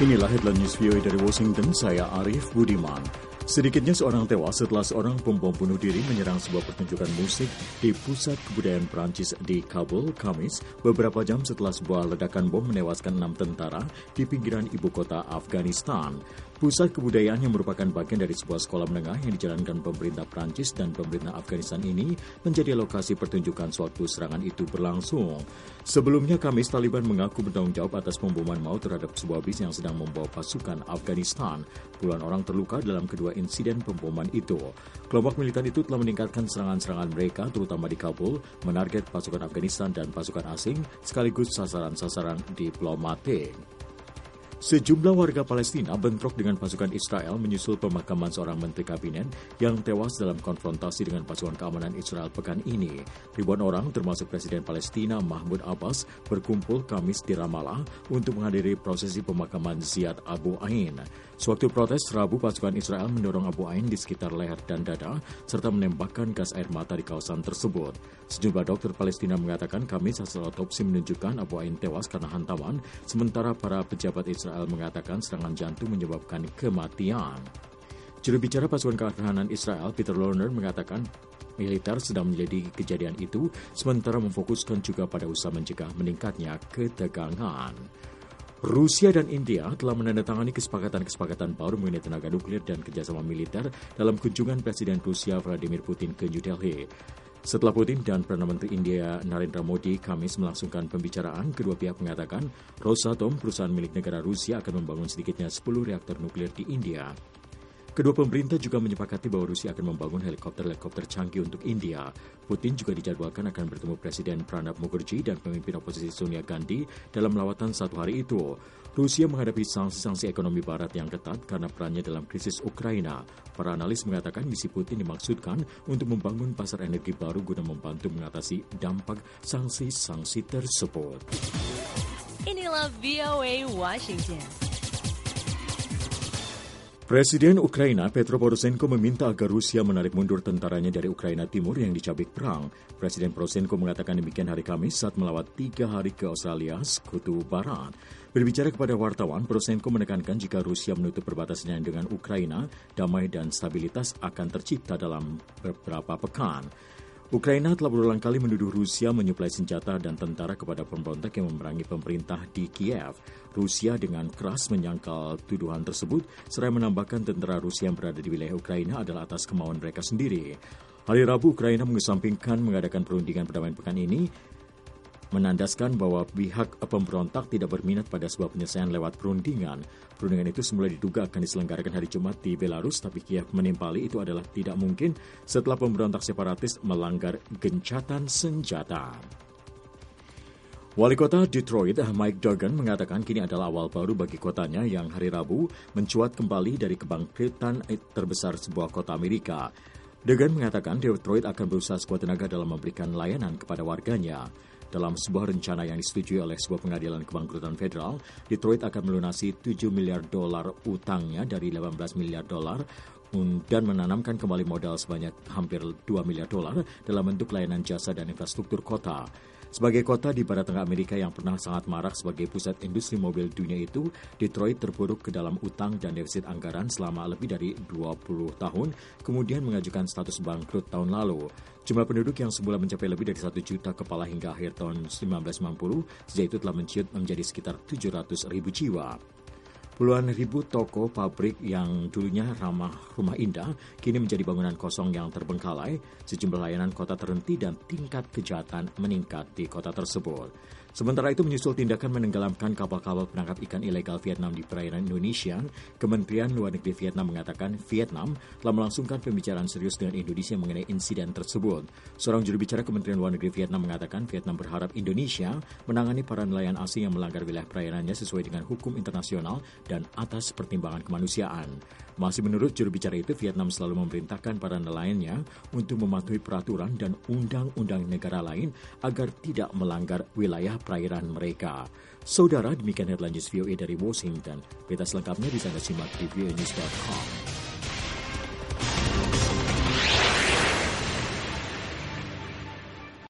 Inilah headline news VOA dari Washington, saya Arif Budiman. Sedikitnya seorang tewas setelah seorang pembom bunuh diri menyerang sebuah pertunjukan musik di Pusat Kebudayaan Perancis di Kabul, Kamis, beberapa jam setelah sebuah ledakan bom menewaskan 6 tentara di pinggiran ibu kota Afghanistan. Pusat Kebudayaan yang merupakan bagian dari sebuah sekolah menengah yang dijalankan pemerintah Perancis dan pemerintah Afghanistan ini menjadi lokasi pertunjukan sewaktu serangan itu berlangsung. Sebelumnya, Kamis, Taliban mengaku bertanggung jawab atas pemboman maut terhadap sebuah bis yang sedang membawa pasukan Afghanistan. Puluhan orang terluka dalam kedua insiden pemboman itu. Kelompok militan itu telah meningkatkan serangan-serangan mereka, terutama di Kabul, menarget pasukan Afghanistan dan pasukan asing, sekaligus sasaran-sasaran diplomatik. Sejumlah warga Palestina bentrok dengan pasukan Israel menyusul pemakaman seorang menteri kabinet yang tewas dalam konfrontasi dengan pasukan keamanan Israel pekan ini. Ribuan orang, termasuk Presiden Palestina Mahmud Abbas, berkumpul Kamis di Ramallah untuk menghadiri prosesi pemakaman Ziad Abu Ain. Sewaktu protes Rabu, pasukan Israel mendorong Abu Ain di sekitar leher dan dada, serta menembakkan gas air mata di kawasan tersebut. Sejumlah dokter Palestina mengatakan Kamis hasil otopsi menunjukkan Abu Ain tewas karena hantaman, sementara para pejabat Israel mengatakan serangan jantung menyebabkan kematian. Juru bicara pasukan keamanan Israel, Peter Lerner, mengatakan militer sedang menyelidiki kejadian itu, sementara memfokuskan juga pada usaha mencegah meningkatnya ketegangan. Rusia dan India telah menandatangani kesepakatan baru mengenai tenaga nuklir dan kerjasama militer dalam kunjungan Presiden Rusia Vladimir Putin ke New Delhi. Setelah Putin dan Perdana Menteri India Narendra Modi Kamis melangsungkan pembicaraan, kedua pihak mengatakan Rosatom, perusahaan milik negara Rusia, akan membangun sedikitnya 10 reaktor nuklir di India. Kedua pemerintah juga menyepakati bahwa Rusia akan membangun helikopter canggih untuk India. Putin juga dijadwalkan akan bertemu Presiden Pranab Mukherjee dan pemimpin oposisi Sonia Gandhi dalam lawatan satu hari itu. Rusia menghadapi sanksi-sanksi ekonomi barat yang ketat karena perannya dalam krisis Ukraina. Para analis mengatakan misi Putin dimaksudkan untuk membangun pasar energi baru guna membantu mengatasi dampak sanksi-sanksi tersebut. Inilah VOA Washington. Presiden Ukraina Petro Poroshenko meminta agar Rusia menarik mundur tentaranya dari Ukraina Timur yang dicabik perang. Presiden Poroshenko mengatakan demikian hari Kamis saat melawat 3 hari ke Australia, Sekutu Barat. Berbicara kepada wartawan, Poroshenko menekankan jika Rusia menutup perbatasannya dengan Ukraina, damai dan stabilitas akan tercipta dalam beberapa pekan. Ukraina telah berulang kali menuduh Rusia menyuplai senjata dan tentara kepada pemberontak yang memerangi pemerintah di Kiev. Rusia dengan keras menyangkal tuduhan tersebut, seraya menambahkan tentara Rusia yang berada di wilayah Ukraina adalah atas kemauan mereka sendiri. Hari Rabu, Ukraina mengesampingkan mengadakan perundingan perdamaian pekan ini, menandaskan bahwa pihak pemberontak tidak berminat pada sebuah penyelesaian lewat perundingan. Perundingan itu semula diduga akan diselenggarakan hari Jumat di Belarus, tapi Kiev menimpali itu adalah tidak mungkin setelah pemberontak separatis melanggar gencatan senjata. Wali kota Detroit, Mike Duggan, mengatakan kini adalah awal baru bagi kotanya yang hari Rabu mencuat kembali dari kebangkitan terbesar sebuah kota Amerika. Duggan mengatakan Detroit akan berusaha sekuat tenaga dalam memberikan layanan kepada warganya. Dalam sebuah rencana yang disetujui oleh sebuah pengadilan kebangkrutan federal, Detroit akan melunasi $7 miliar utangnya dari $18 miliar dan menanamkan kembali modal sebanyak hampir $2 miliar dalam bentuk layanan jasa dan infrastruktur kota. Sebagai kota di barat tengah Amerika yang pernah sangat marak sebagai pusat industri mobil dunia itu, Detroit terpuruk ke dalam utang dan defisit anggaran selama lebih dari 20 tahun, kemudian mengajukan status bangkrut tahun lalu. Jumlah penduduk yang semula mencapai lebih dari 1 juta kepala hingga akhir tahun 1990, sejak itu telah menciut menjadi sekitar 700 ribu jiwa. Puluhan ribu toko, pabrik yang dulunya ramah rumah indah, kini menjadi bangunan kosong yang terbengkalai. Sejumlah layanan kota terhenti dan tingkat kejahatan meningkat di kota tersebut. Sementara itu menyusul tindakan menenggelamkan kapal-kapal penangkap ikan ilegal Vietnam di perairan Indonesia, Kementerian Luar Negeri Vietnam mengatakan Vietnam telah melangsungkan pembicaraan serius dengan Indonesia mengenai insiden tersebut. Seorang juru bicara Kementerian Luar Negeri Vietnam mengatakan Vietnam berharap Indonesia menangani para nelayan asing yang melanggar wilayah perairannya sesuai dengan hukum internasional dan atas pertimbangan kemanusiaan. Masih menurut juru bicara itu, Vietnam selalu memerintahkan para nelayannya untuk mematuhi peraturan dan undang-undang negara lain agar tidak melanggar wilayah perairan mereka. Saudara, demikian headline news VOA dari Washington. Berita selengkapnya bisa Anda simak di voanews.com.